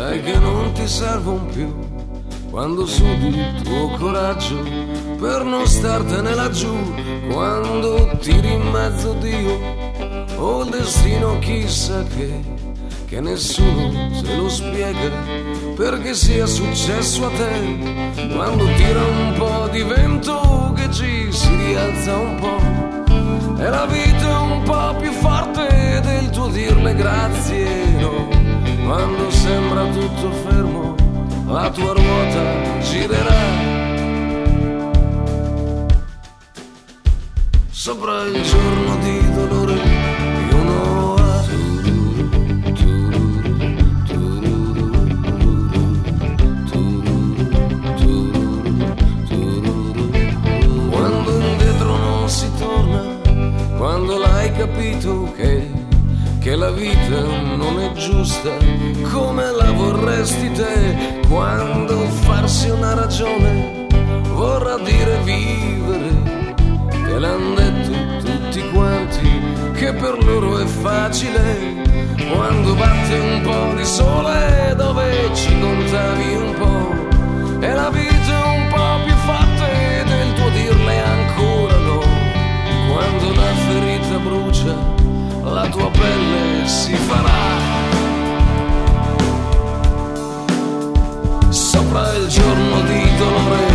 sai che non ti servono più quando sudi il tuo coraggio per non startene laggiù, quando tiri in mezzo Dio o il destino chissà che nessuno se lo spiega perché sia successo a te, quando tira un po' di vento che ci si rialza un po' e la vita è un po' più forte del tuo dirle grazie, no, quando sembra tutto fermo la tua ruota girerà sopra il giorno di dolore di uno quando indietro non si torna, quando l'hai capito che la vita non è giusta come la vorresti te, quando farsi una ragione vorrà dire vivere, te l'han detto tutti quanti che per loro è facile, quando batte un po' di sole dove ci contavi un po' e la vita è un po' più forte del tuo dirle ancora no, quando la ferita brucia la tua pelle si farà sopra il giorno di dolore